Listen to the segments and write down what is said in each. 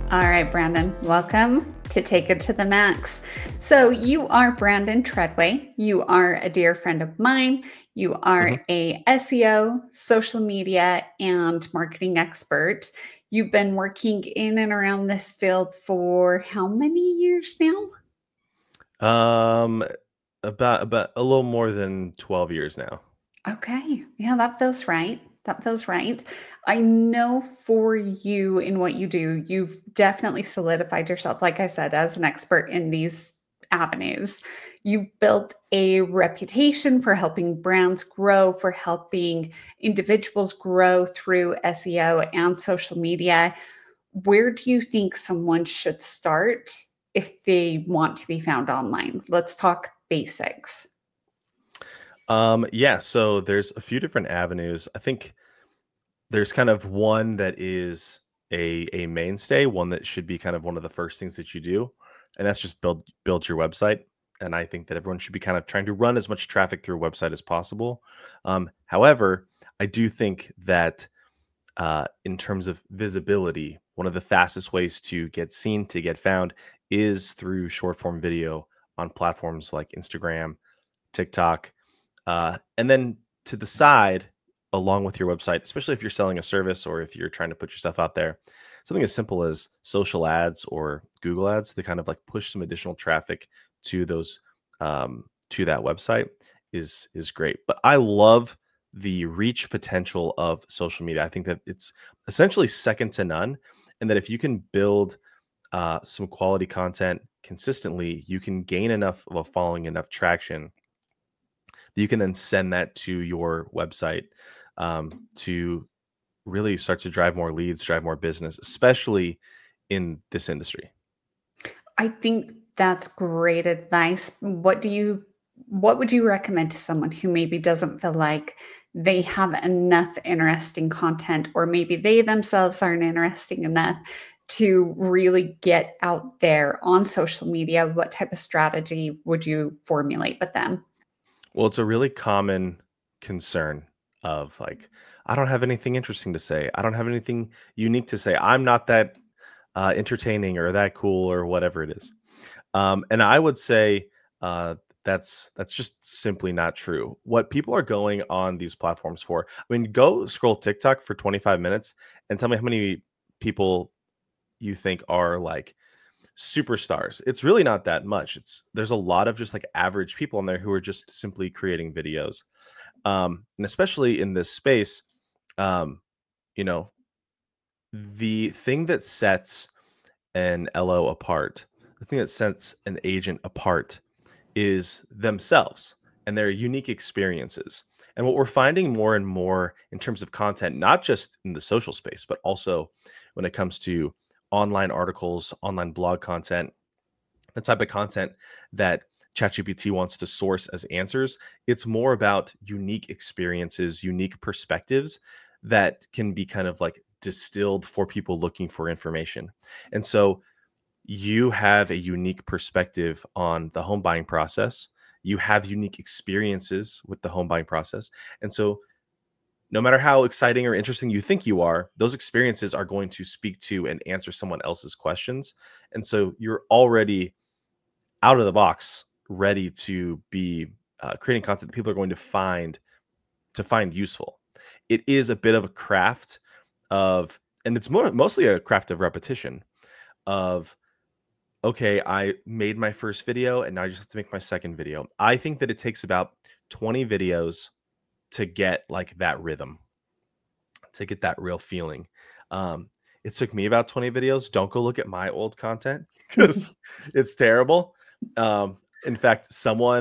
All right, Brandon, welcome to Take It to the Max. So, you are Brandon Treadway. You are a dear friend of mine. You are Mhm. a SEO, social media, and marketing expert. You've been working in and around this field for how many years now? Um, about a little more than 12 years now. Okay. Yeah, that feels right. That feels right. I know for you in what you do, you've definitely solidified yourself, like I said, as an expert in these avenues. You've built a reputation for helping brands grow, for helping individuals grow through SEO and social media. Where do you think someone should start if they want to be found online? Let's talk basics. Yeah, so there's a few different avenues. I think there's kind of one that is a mainstay, one that should be kind of one of the first things that you do, and that's just build your website. And I think that everyone should be kind of trying to run as much traffic through a website as possible. However, I do think that in terms of visibility, one of the fastest ways to get seen, to get found, is through short form video on platforms like Instagram, TikTok, and then to the side, along with your website, especially if you're selling a service or if you're trying to put yourself out there, something as simple as social ads or Google ads to kind of like push some additional traffic to those to that website is great. But I love the reach potential of social media. I think that it's essentially second to none, and that if you can build some quality content consistently, you can gain enough of a following, enough traction that you can then send that to your website to really start to drive more leads, drive more business, especially in this industry. I think that's great advice. What would you recommend to someone who maybe doesn't feel like they have enough interesting content, or maybe they themselves aren't interesting enough to really get out there on social media? What type of strategy would you formulate with them? Well, it's a really common concern of like, I don't have anything interesting to say. I don't have anything unique to say. I'm not that entertaining or that cool or whatever it is. And I would say uh, that's just simply not true. What people are going on these platforms for, I mean, go scroll TikTok for 25 minutes and tell me how many people you think are like superstars. It's really not that much. There's a lot of just like average people on there who are just simply creating videos. And especially in this space, um, you know, the thing that sets an LO apart, the thing that sets an agent apart is themselves and their unique experiences. And what we're finding more and more in terms of content, not just in the social space, but also when it comes to online articles, online blog content, the type of content that ChatGPT wants to source as answers, it's more about unique experiences, unique perspectives that can be kind of like distilled for people looking for information. And so you have a unique perspective on the home buying process. You have unique experiences with the home buying process. And so no matter how exciting or interesting you think you are, those experiences are going to speak to and answer someone else's questions. And so you're already out of the box ready to be creating content that people are going to find useful. It is a bit of a craft of, and it's mostly a craft of repetition of, okay, I made my first video and now I just have to make my second video. I think that it takes about 20 videos to get like that rhythm, to get that real feeling. Um, it took me about 20 videos. Don't go look at my old content because it's terrible. In fact,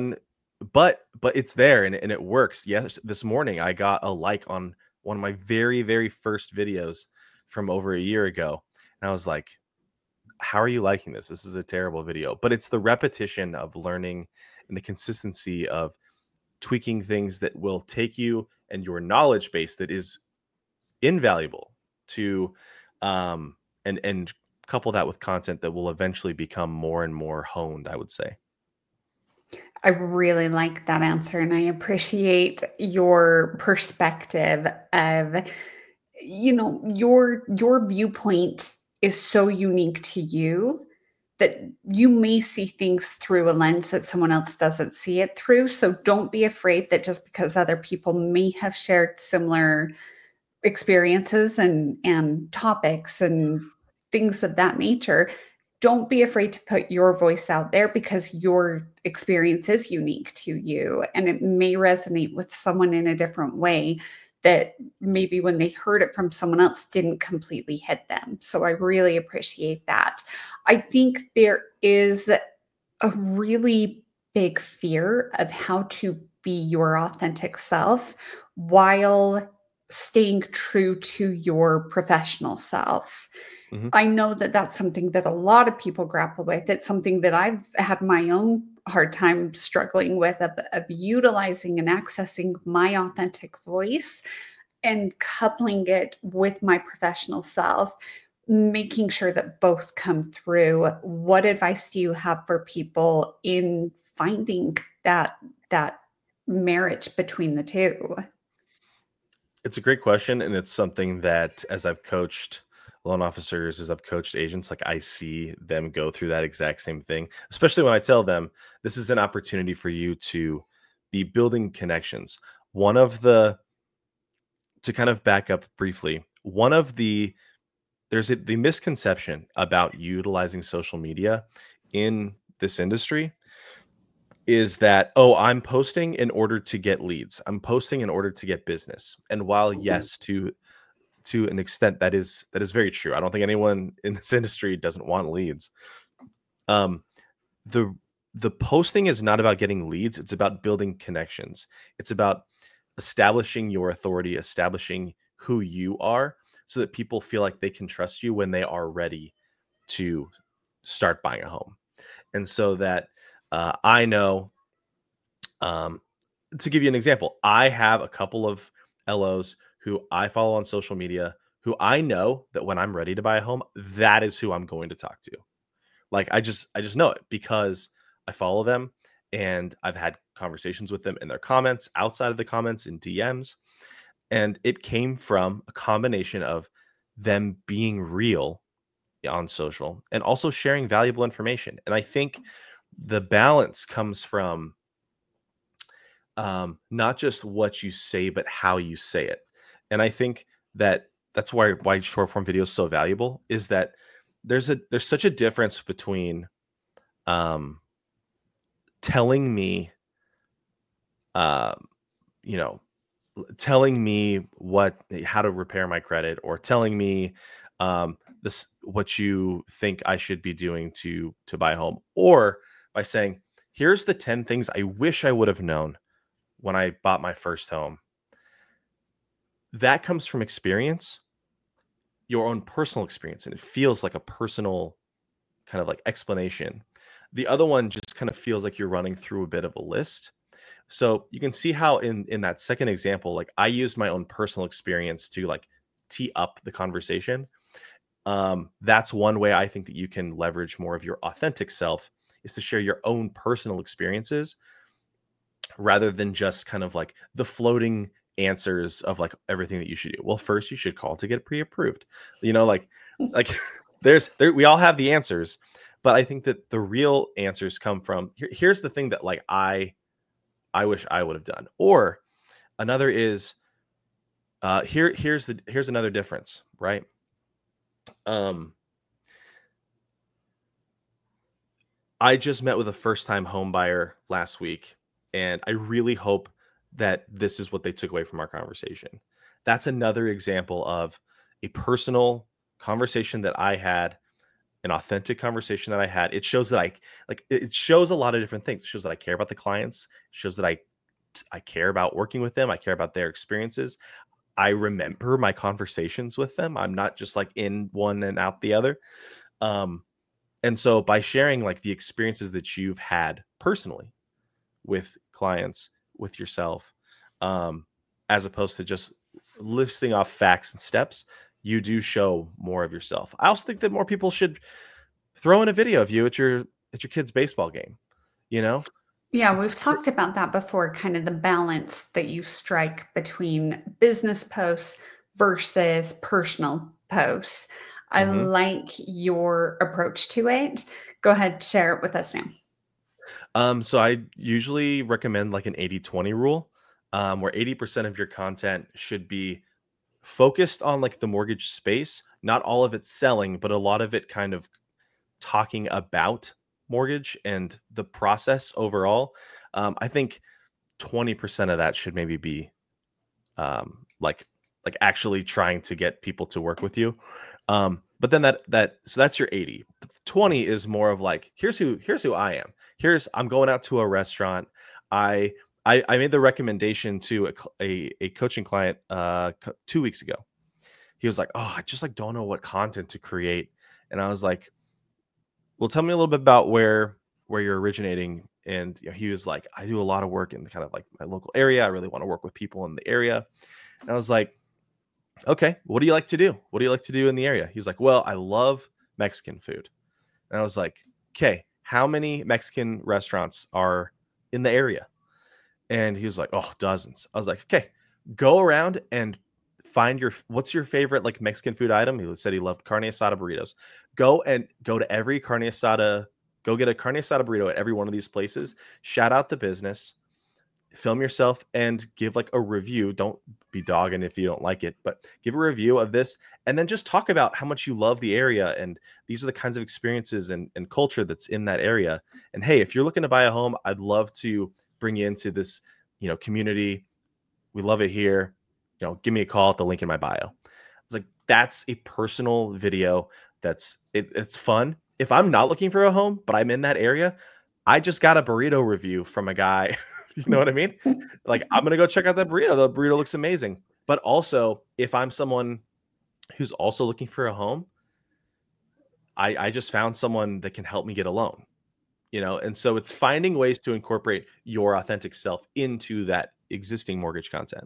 but it's there and it works. Yes, this morning I got a like on one of my very first videos from over a year ago, and I was like, "How are you liking this? This is a terrible video." But it's the repetition of learning and the consistency of tweaking things that will take you and your knowledge base that is invaluable to and couple that with content that will eventually become more and more honed, I would say. I really like that answer, and I appreciate your perspective of, your viewpoint is so unique to you that you may see things through a lens that someone else doesn't see it through. So don't be afraid that just because other people may have shared similar experiences and topics and things of that nature, don't be afraid to put your voice out there because your experience is unique to you and it may resonate with someone in a different way that maybe when they heard it from someone else didn't completely hit them. So I really appreciate that. I think there is a really big fear of how to be your authentic self while staying true to your professional self. Mhm. I know that that's something that a lot of people grapple with. It's something that I've had my own hard time struggling with of utilizing and accessing my authentic voice and coupling it with my professional self, making sure that both come through. What advice do you have for people in finding that marriage between the two? It's a great question, and it's something that as I've coached loan officers, as I've coached agents, like I see them go through that exact same thing, especially when I tell them this is an opportunity for you to be building connections. One of the To kind of back up briefly, one of the misconception about utilizing social media in this industry is that, oh, I'm posting in order to get leads. I'm posting in order to get business. And while yes, to an extent that is very true. I don't think anyone in this industry doesn't want leads. Um, the the posting is not about getting leads, it's about building connections. It's about establishing your authority, establishing who you are so that people feel like they can trust you when they are ready to start buying a home. And so that I know, um, to give you an example, I have a couple of LOs who I follow on social media who I know that when I'm ready to buy a home, that is who I'm going to talk to. Like I just know it because I follow them and I've had conversations with them in their comments, outside of the comments, in DMs, and it came from a combination of them being real on social and also sharing valuable information. And I think the balance comes from, not just what you say, but how you say it. And I think that that's why short form video is so valuable is that there's such a difference between, um, telling me, um, you know, telling me how to repair my credit, or telling me, this what you think I should be doing to buy a home, or by saying, here's the 10 things I wish I would have known when I bought my first home. That comes from experience, your own personal experience, and it feels like a personal kind of like explanation. The other one just kind of feels like you're running through a bit of a list. So you can see how in that second example, like I used my own personal experience to like tee up the conversation. That's one way I think that you can leverage more of your authentic self, is to share your own personal experiences rather than just kind of like the floating answers of like everything that you should do. Well, first you should call to get pre-approved. Like there we all have the answers, but I think that the real answers come from here's the thing that like I wish I would have done. Or another is, here's another difference, right? Um I just met with a first time home buyer last week, and I really hope that this is what they took away from our conversation. That's another example of a personal conversation that I had, an authentic conversation that I had. It shows that it shows a lot of different things. It shows that I care about the clients. It shows that I care about working with them. I care about their experiences. I remember my conversations with them. I'm not just like in one and out the other. Um, and so by sharing like the experiences that you've had personally with clients, with yourself, um, as opposed to just listing off facts and steps, you do show more of yourself. I also think that more people should throw in a video of you at your kid's baseball game, you know? Yeah, we've talked about that before, kind of the balance that you strike between business posts versus personal posts. I Mhm. like your approach to it. Go ahead, share it with us now. So I usually recommend like an 80/20 rule, where 80% of your content should be focused on like the mortgage space, not all of it selling, but a lot of it kind of talking about mortgage and the process overall. I think 20% of that should maybe be like actually trying to get people to work with you. But then so that's your 80. 20 is more of like here's who I am. I'm going out to a restaurant. I I made the recommendation to a coaching client 2 weeks ago. He was like, "Oh, I just like don't know what content to create." And I was like, "Well, tell me a little bit about where you're originating." And he was like, "I do a lot of work in kind of like my local area. I really want to work with people in the area." And I was like, "Okay, what do you like to do? What do you like to do in the area?" He's like, "Well, I love Mexican food." And I was like, "Okay, how many Mexican restaurants are in the area?" And he was like, "Oh, dozens." I was like, "Okay, go around and find what's your favorite like Mexican food item?" He said he loved carne asada burritos. Go to every carne asada, go get a carne asada burrito at every one of these places. Shout out the business, film yourself and give like a review. Don't be dogging if you don't like it, but give a review of this and then just talk about how much you love the area and these are the kinds of experiences and culture that's in that area. And hey, if you're looking to buy a home, I'd love to bring you into this, community. We love it here. Give me a call at the link in my bio. I was like, that's a personal video. It's fun. If I'm not looking for a home, but I'm in that area, I just got a burrito review from a guy. You know what I mean? Like, I'm gonna go check out that burrito. The burrito looks amazing. But also, if I'm someone who's also looking for a home, I just found someone that can help me get a loan. And so it's finding ways to incorporate your authentic self into that existing mortgage content.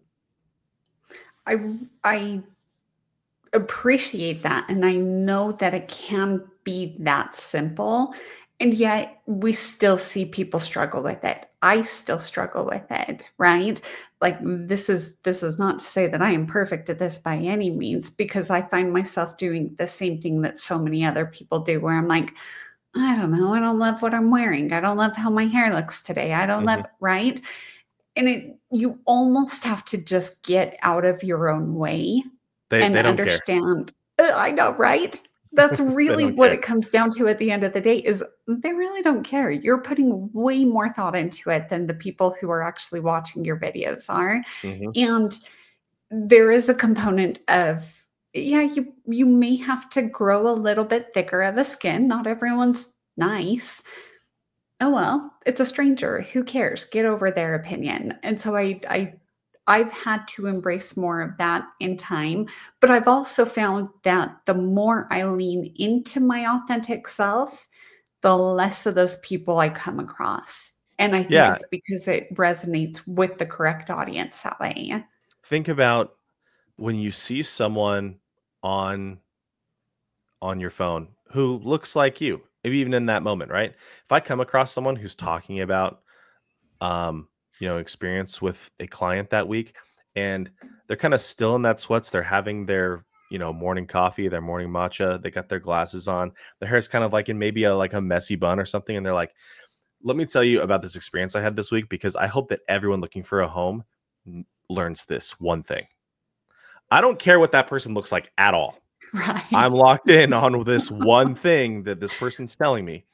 I appreciate that, and I know that it can be that simple, and yet we still see people struggle with it. I still struggle with it, right? Like, this is not to say that I am perfect at this by any means, because I find myself doing the same thing that so many other people do, where I'm like, "I don't know, I don't love what I'm wearing. I don't love how my hair looks today. I don't love," Mhm. right? And you almost have to just get out of your own way and They don't care. understand. I know, right? That's They really don't what care. it comes down to at the end of the day is they really don't care. You're putting way more thought into it than the people who are actually watching your videos are. Mhm. And there is a component of, yeah, you may have to grow a little bit thicker of a skin. Not everyone's nice. Oh well, it's a stranger. Who cares? Get over their opinion. And so I've had to embrace more of that in time, but I've also found that the more I lean into my authentic self, the less of those people I come across. And I think Yeah, it's because it resonates with the correct audience that way. think about when you see someone on your phone who looks like you, maybe even in that moment, right? If I come across someone who's talking about experience with a client that week and they're kind of still in that sweats, they're having their, morning coffee, their morning matcha, they got their glasses on, their hair's kind of like in maybe a messy bun or something, and they're like, "Let me tell you about this experience I had this week because I hope that everyone looking for a home learns this one thing." I don't care what that person looks like at all. I'm Right. locked in on this one thing that this person's telling me.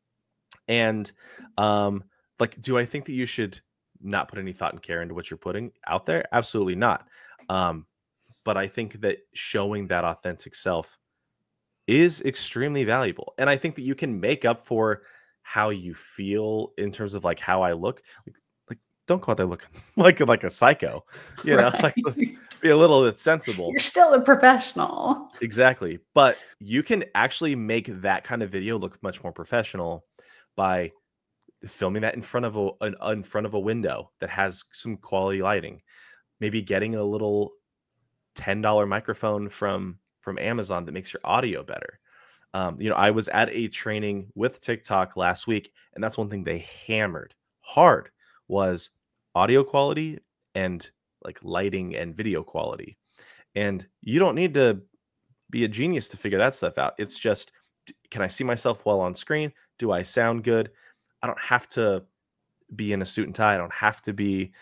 And like, do I think that you should not put any thought and care into what you're putting out there? Absolutely not. Um, but I think that showing that authentic self is extremely valuable. And I think that you can make up for how you feel in terms of like how I look. Like don't go out there looking like a psycho, like Right. let's be a little bit sensible. You're still a professional. Exactly. But you can actually make that kind of video look much more professional by filming that in front of a window that has some quality lighting. Maybe getting a little $10 microphone from Amazon that makes your audio better. I was at a training with TikTok last week, and that's one thing they hammered hard was audio quality and like lighting and video quality. And you don't need to be a genius to figure that stuff out. It's just, can I see myself well on screen? Do I sound good? I don't have to be in a suit and tie. I don't have to be,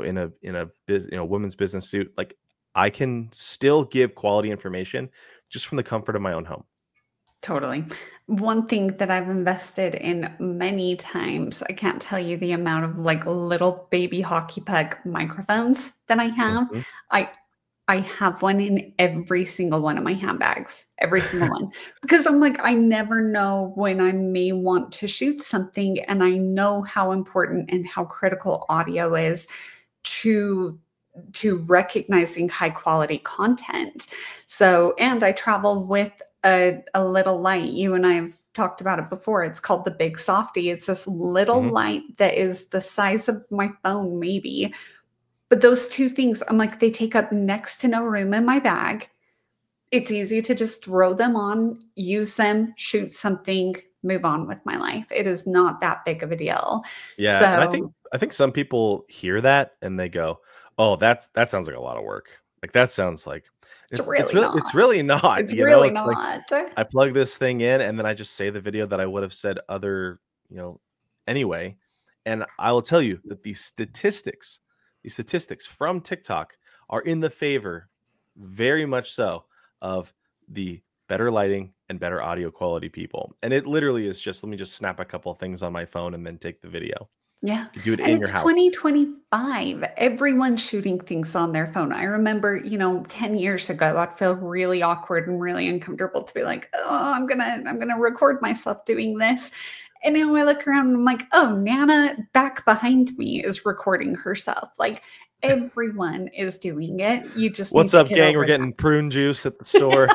women's business suit. Like, I can still give quality information just from the comfort of my own home. Totally. One thing that I've invested in many times, I can't tell you the amount of like little baby hockey puck microphones that I have. Mhm. I I have one in every single one of my handbags, every single one. Because I'm like, I never know when I may want to shoot something, and I know how important and how critical audio is to recognizing high quality content. So, and I travel with a little light. You and I have talked about it before. It's called the Big Softy. It's this little Mhm. light that is the size of my phone, maybe. But those two things, I'm like, they take up next to no room in my bag. It's easy to just throw them on, use them, shoot something, move on with my life. It is not that big of a deal. Yeah, and I think So I think some people hear that and they go, "Oh, that sounds like a lot of work." Like, that sounds like it's really it's not. really not, It's really It's like not. I plug this thing in and then I just say the video that I would have said you know, anyway. And I will tell you that these statistics from TikTok are in the favor, very much so, of the better lighting and better audio quality people. And it literally is just, let me just snap a couple of things on my phone and then take the video. Yeah, You can do it and in your it's house. 2025. Everyone's shooting things on their phone. I remember, 10 years ago, I'd feel really awkward and really uncomfortable to be like, "Oh, I'm gonna record myself doing this." And now I look around and I'm like, "Oh, Nana back behind me is recording herself." Like everyone is doing it. You just need What's to up, get gang? We're over getting prune juice at the store.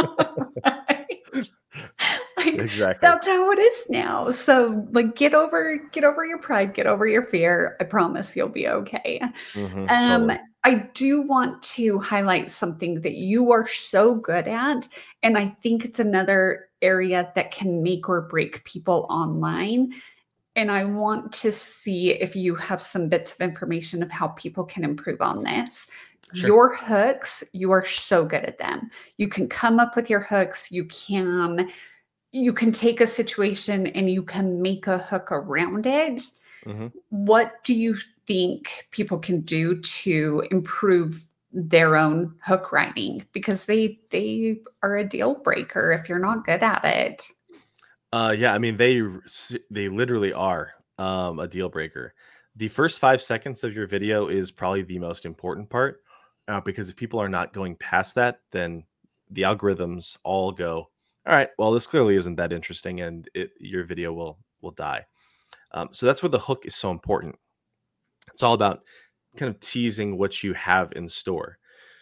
Right. Like, Exactly. that's how it is now. So, like, get over your pride, get over your fear. I promise you'll be okay. Um, Totally. I do want to highlight something that you are so good at, and I think it's another area that can make or break people online. And I want to see if you have some bits of information of how people can improve on this. Sure. Your hooks, you are so good at them. You can come up with your hooks. You can take a situation and you can make a hook around it. Mhm. What do you think people can do to improve their own hook writing? Because they are a deal breaker if you're not good at it. Yeah, I mean, they literally are, a deal breaker. The first 5 seconds of your video is probably the most important part, because if people are not going past that, then the algorithms all go, "Alright, well, this clearly isn't that interesting," and your video will die. So that's where the hook is so important. It's all about kind of teasing what you have in store.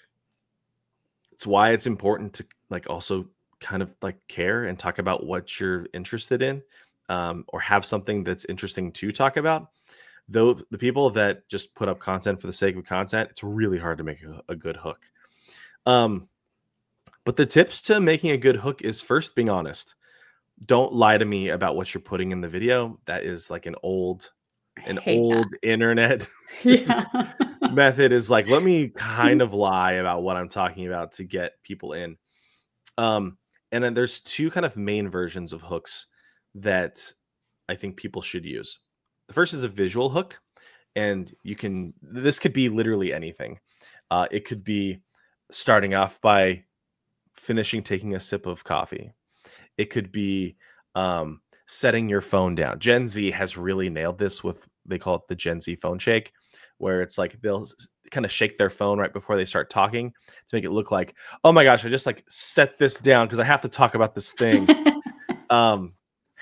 It's why it's important to, like, also kind of, like, care and talk about what you're interested in, or have something that's interesting to talk about. Though the people that just put up content for the sake of content, it's really hard to make a good hook. Um, but the tips to making a good hook is, first, being honest. Don't lie to me about what you're putting in the video. That is like I an hate that. old internet Yeah. method, is like, let me kind of lie about what I'm talking about to get people in. Um, and then there's two kind of main versions of hooks that I think people should use. The first is a visual hook, and this could be literally anything. It could be starting off by finishing taking a sip of coffee. It could be setting your phone down. Gen Z has really nailed this with, they call it the Gen Z phone shake, where it's like they'll kind of shake their phone right before they start talking to make it look like, oh my gosh, I just like set this down because I have to talk about this thing. Um,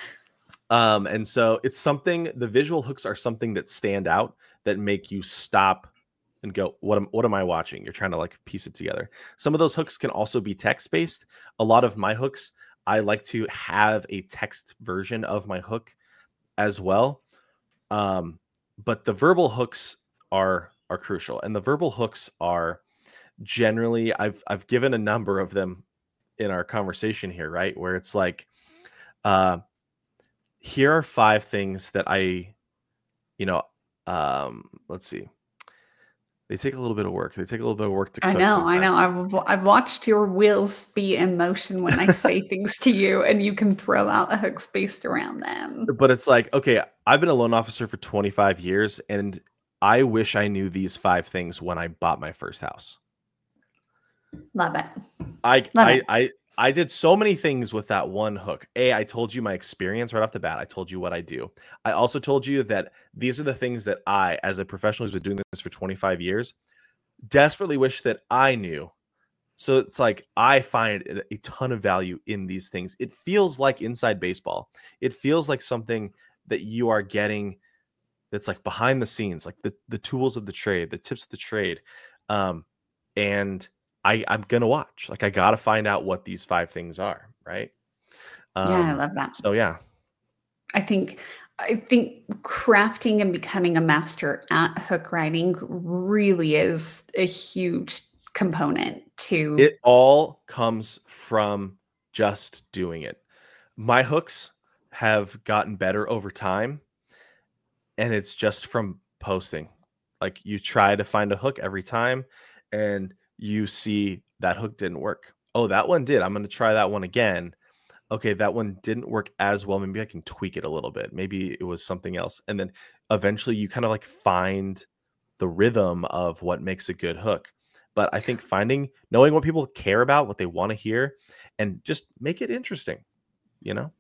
and so it's something, the visual hooks are something that stand out, that make you stop and go, what am I watching? You're trying to like piece it together. Some of those hooks can also be text based. A lot of my hooks, I like to have a text version of my hook as well. Um, but the verbal hooks are crucial. And the verbal hooks are generally, I've given a number of them in our conversation here, right? Where it's like, uh, here are 5 things that let's see. They take a little bit of work. They take a little bit of work to I cook know, I sometimes. know. I've watched your wheels be in motion when I say things to you, and you can throw out hooks based around them. But it's like, okay, I've been a loan officer for 25 years, and I wish I knew these 5 things when I bought my first house. Love it. I Love it. I I I did so many things with that one hook. I told you my experience right off the bat. I told you what I do. I also told you that these are the things that I, as a professional who's been doing this for 25 years, desperately wish that I knew. So it's like I find a ton of value in these things. It feels like inside baseball. It feels like something that you are getting that's like behind the scenes, like the tools of the trade, the tips of the trade. Um, and I'm gonna watch. Like I gotta find out what these 5 things are, right? Yeah, I Um, love that. so yeah. I think I think crafting and becoming a master at hook riding really is a huge component to. It all comes from just doing it. My hooks have gotten better over time, and it's just from posting. Like you try to find a hook every time and you see that hook didn't work. Oh, that one did. I'm going to try that one again. Okay, that one didn't work as well. Maybe I can tweak it a little bit. Maybe it was something else. And then eventually you kind of like find the rhythm of what makes a good hook. But I think knowing what people care about, what they want to hear, and just make it interesting, you know?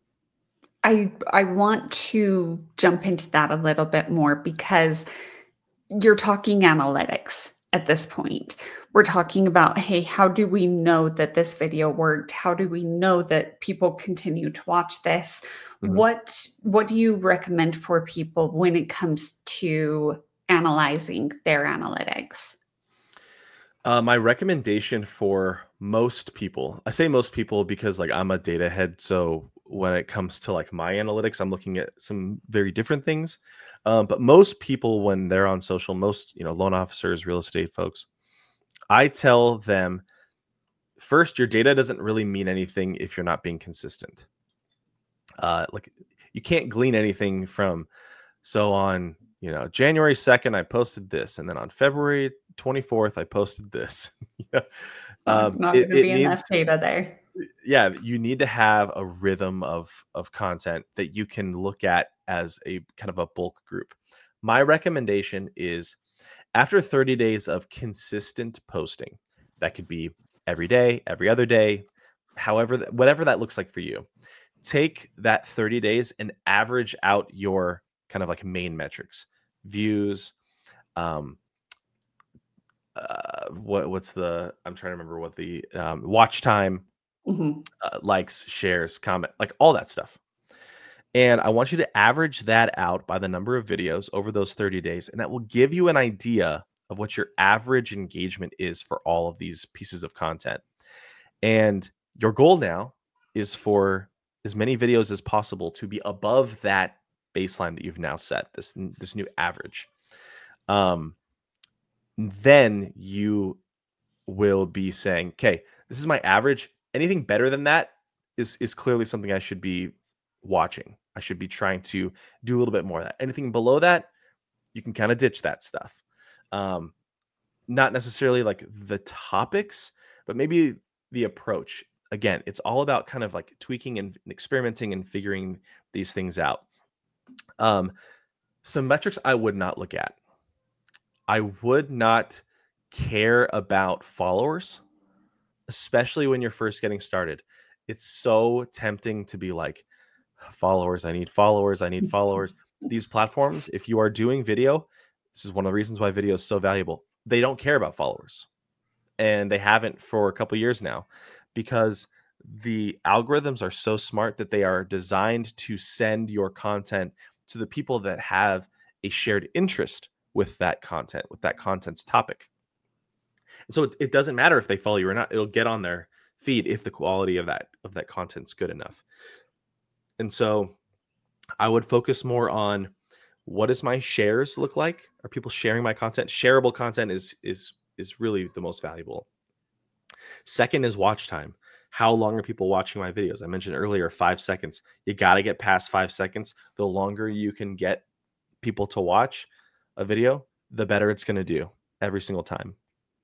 I want to jump into that a little bit more because you're talking analytics at this point. We're talking about, hey, how do we know that this video worked? How do we know that people continue to watch this? Mhm. What do you recommend for people when it comes to analyzing their analytics? My recommendation for most people, I say most people because like I'm a data head, so when it comes to like my analytics, I'm looking at some very different things. But most people, when they're on social, most loan officers, real estate folks, I tell them first, your data doesn't really mean anything if you're not being consistent. Like you can't glean anything from so on, January 2nd, I posted this, and then on February 24th, I posted this. Yeah. Not It, going to it be needs, enough data there. yeah, you need to have a rhythm of content that you can look at as a kind of a bulk group. My recommendation is after 30 days of consistent posting, that could be every day, every other day, however, whatever that looks like for you, take that 30 days and average out your kind of like main metrics, views, um, what's the, I'm trying to remember what the watch time, Mhm. likes, shares, comment, like all that stuff. And I want you to average that out by the number of videos over those 30 days. And that will give you an idea of what your average engagement is for all of these pieces of content. And your goal now is for as many videos as possible to be above that baseline that you've now set, this new average. Um, then you will be saying, okay, this is my average. Anything better than that is clearly something I should be watching. I should be trying to do a little bit more of that. Anything below that, you can kind of ditch that stuff. Um, Not necessarily like the topics, but maybe the approach. Again, it's all about kind of like tweaking and experimenting and figuring these things out. Um, some metrics I would not look at. I would not care about followers, especially when you're first getting started. It's so tempting to be like, followers, I need followers, I need followers. These platforms, if you are doing video, this is one of the reasons why video is so valuable. They don't care about followers, and they haven't for a couple years now because the algorithms are so smart that they are designed to send your content to the people that have a shared interest with that content, with that content's topic. And so it doesn't matter if they follow you or not. It'll get on their feed if the quality of that content's good enough. And so I would focus more on what does my shares look like? Are people sharing my content? Shareable content is really the most valuable. Second is watch time. How long are people watching my videos? I mentioned earlier 5 seconds. You got to get past 5 seconds. The longer you can get people to watch a video, the better it's going to do. every single time.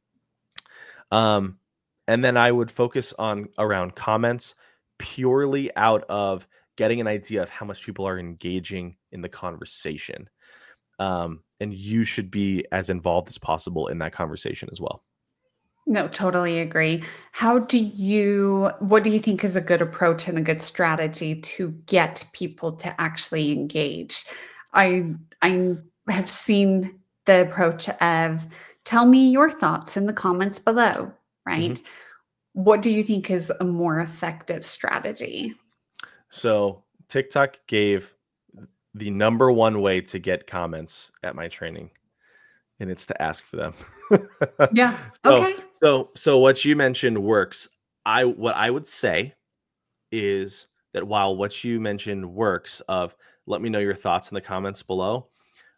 Um, and then I would focus on around comments purely out of getting an idea of how much people are engaging in the conversation. And you should be as involved as possible in that conversation as well. No, totally agree. What do you think is a good approach and a good strategy to get people to actually engage? I have seen the approach of tell me your thoughts in the comments below, Mhm. right? What do you think is a more effective strategy? So TikTok gave the number one way to get comments at my training, and it's to ask for them. Yeah. so Okay. so what you mentioned works. What I would say is that while what you mentioned works of let me know your thoughts in the comments below,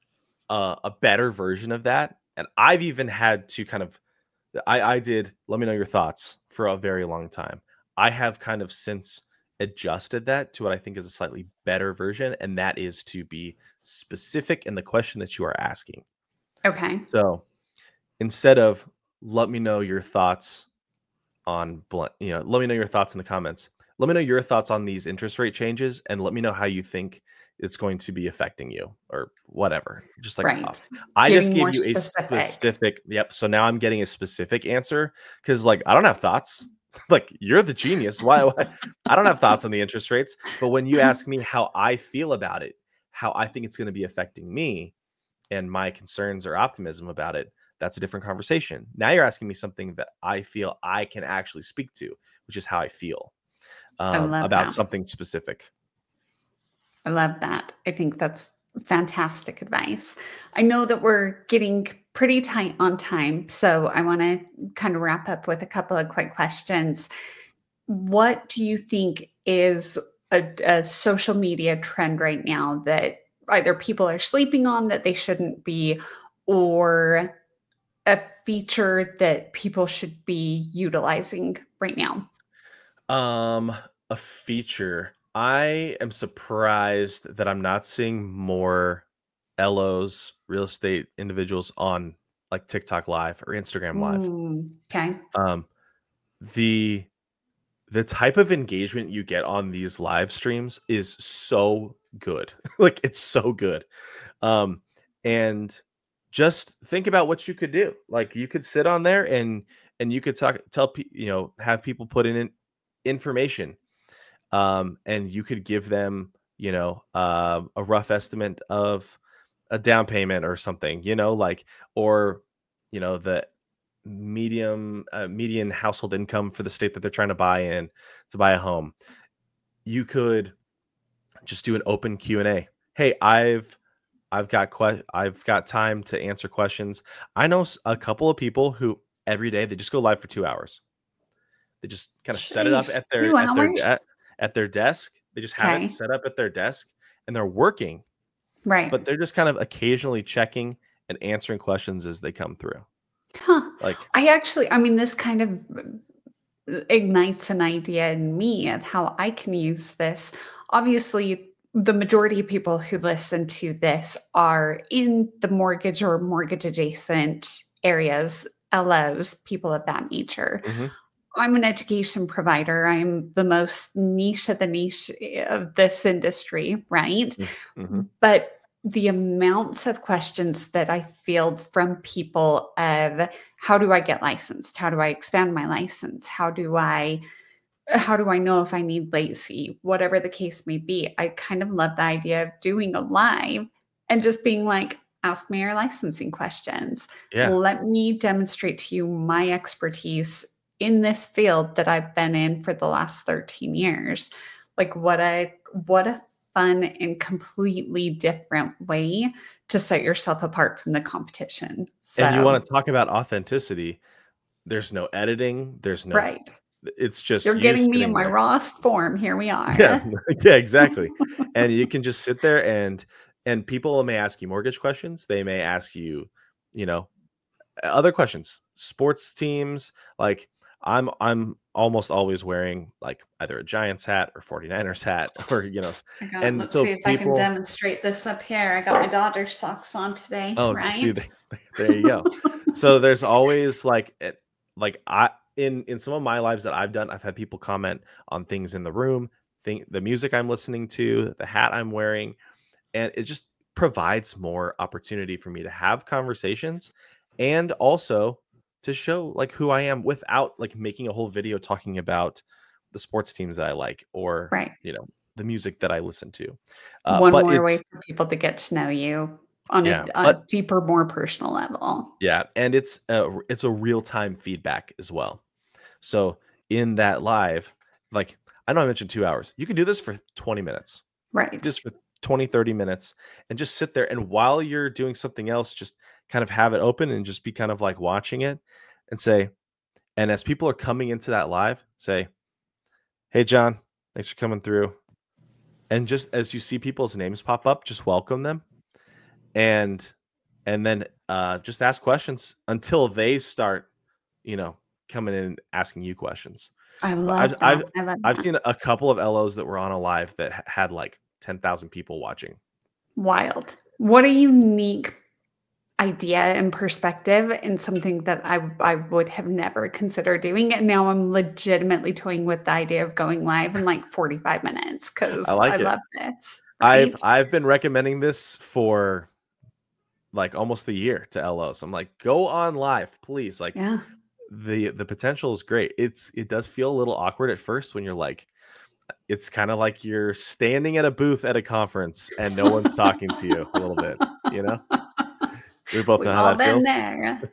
a better version of that, and I've even had to kind of I did let me know your thoughts for a very long time. I have kind of since adjusted that to what I think is a slightly better version, and that is to be specific in the question that you are asking. Okay. So instead of let me know your thoughts on let me know your thoughts in the comments. Let me know your thoughts on these interest rate changes and let me know how you think it's going to be affecting you or whatever. Just like a Right. top. I just Getting gave more you a specific. specific, yep. So now I'm getting a specific answer because like I don't have thoughts. Like you're the genius. Why I don't have thoughts on the interest rates. But when you ask me how I feel about it, how I think it's going to be affecting me, and my concerns or optimism about it, that's a different conversation. Now you're asking me something that I feel I can actually speak to, which is how I feel I love about that. something specific. I love that. I think that's fantastic advice. I know that we're getting pretty tight on time, so I want to kind of wrap up with a couple of quick questions. What do you think is a social media trend right now that either people are sleeping on that they shouldn't be, or a feature that people should be utilizing right now? Um, a feature. I am surprised that I'm not seeing more LOs, real estate individuals on like TikTok Live or Instagram Live. Okay. Um, the the type of engagement you get on these live streams is so good. Like it's so good. Um, and just think about what you could do. Like you could sit on there and you could have people put in information. And you could give them, a rough estimate of a down payment or something, like or the median household income for the state that they're trying to buy in to buy a home. You could just do an open Q&A. Hey, I've got time to answer questions. I know a couple of people who every day they just go live for 2 hours. They just kind of set it up Sheesh. 2 hours? at their desk. They just have it Okay. set up at their desk and they're working, Right. but they're just kind of occasionally checking and answering questions as they come through. Huh. Like, I mean, this kind of ignites an idea in me of how I can use this. Obviously, the majority of people who listen to this are in the mortgage or mortgage adjacent areas, LOs, people of that nature. mhm, I'm an education provider. I'm the most niche of the niche of this industry, right? mm, mhm, But the amounts of questions that I field from people of how do I get licensed? How do I expand my license? How do I know if I need LACY? Whatever the case may be. I kind of love the idea of doing a live and just being like, ask me your licensing questions. yeah, Let me demonstrate to you my expertise in this field that I've been in for the last 13 years. Like what a fun and completely different way to set yourself apart from the competition. and you So, wanna talk about authenticity, there's no editing, right. it's just You're you getting me in sitting my there. rawest form. Here we Yeah, are. yeah, exactly. And you can just sit there and people may ask you mortgage questions, they may ask you, you know, other questions, sports teams, like I'm almost always wearing like either a Giants hat or 49ers hat or and Let's see so if I can people. demonstrate this up here. I got my daughter's socks on today, Oh, see, right? there you go. So there's always like like I in some of my lives that I've done, I've had people comment on things in the room, the music I'm listening to, the hat I'm wearing, and it just provides more opportunity for me to have conversations and also to show like who I am without like making a whole video talking about the sports teams that I like or Right. the music that I listen to. One But more way it's for people to get to know you on yeah, a but deeper, more personal level. yeah, and it's a real-time feedback as well. So in that live, like I know I mentioned 2 hours. You can do this for 20 minutes. Right. Just for 20, 30 minutes and just sit there. And while you're doing something else, just kind of have it open and just be kind of like watching it and say, and as people are coming into that live, say, "Hey, John, thanks for coming through." And just as you see people's names pop up, just welcome them and then just ask questions until they start, you know, coming in asking you questions. I But love that. I love I've that. seen a couple of LOs that were on a live that had like 10,000 people watching. Wild. What a unique idea and perspective and something that I would have never considered doing, and now I'm legitimately toying with the idea of going live in, like, 45 minutes I because I like it. love this, I've right? I've been recommending this for like almost a year to LOs. I'm like, go on live, please. Like Yeah. the potential is great. It does feel a little awkward at first when you're like, it's kind of like you're standing at a booth at a conference and no one's talking to you a little bit, you know? We both know We've how all that been feels. there.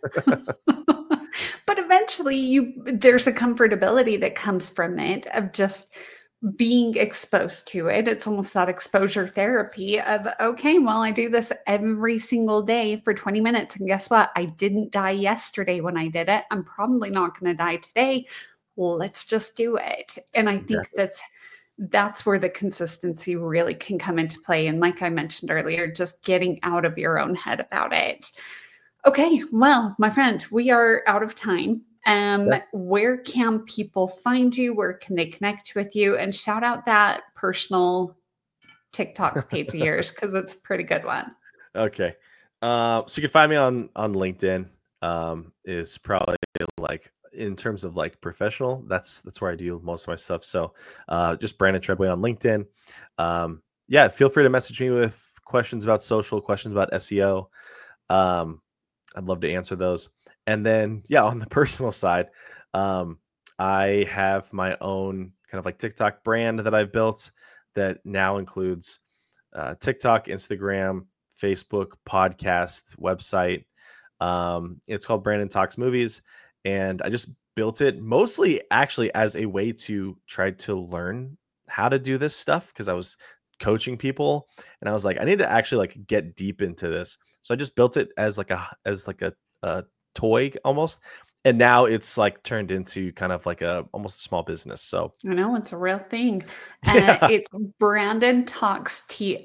But eventually there's a comfortability that comes from it of just being exposed to it. It's almost that exposure therapy of, okay, well, I do this every single day for 20 minutes. And guess what? I didn't die yesterday when I did it. I'm probably not going to die today. Well, let's just do it. And I think Exactly. that's where the consistency really can come into play. And like I mentioned earlier, just getting out of your own head about it. Okay, well, my friend, we are out of time. Yeah. Where can people find you? Where can they connect with you? And shout out that personal TikTok page of yours because it's a pretty good one. Okay. So you can find me on LinkedIn. Is probably like in terms of like professional. That's where I do most of my stuff. So just Brandon Treadway on LinkedIn. Yeah, feel free to message me with questions about social, questions about SEO. Um, I'd love to answer those. And then yeah, on the personal side, um, I have my own kind of like TikTok brand that I've built that now includes TikTok, Instagram, Facebook, podcast, website. It's called Brandon Talks Movies. And I just built it mostly actually as a way to try to learn how to do this stuff because I was coaching people and I was like, I need to actually like get deep into this. So I just built it as like a toy almost. And now it's like turned into kind of like a almost a small business. So I know it's a real thing. yeah. It's Brandon Talks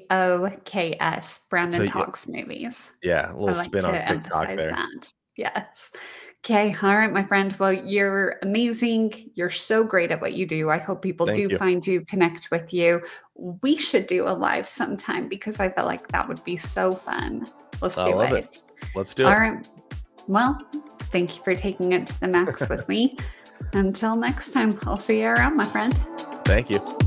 TOKS, So Brandon yeah, Talks Movies. yeah, a I little like spin to on TikTok emphasize there. that. Yes. Okay. All right, my friend. Well, you're amazing. You're so great at what you do. I hope people Thank do you. find you, connect with you. We should do a live sometime because I feel like that would be so fun. Let's I do love it. it. Let's do All it. right. Well, thank you for taking it to the max with me. Until next time, I'll see you around, my friend. Thank you.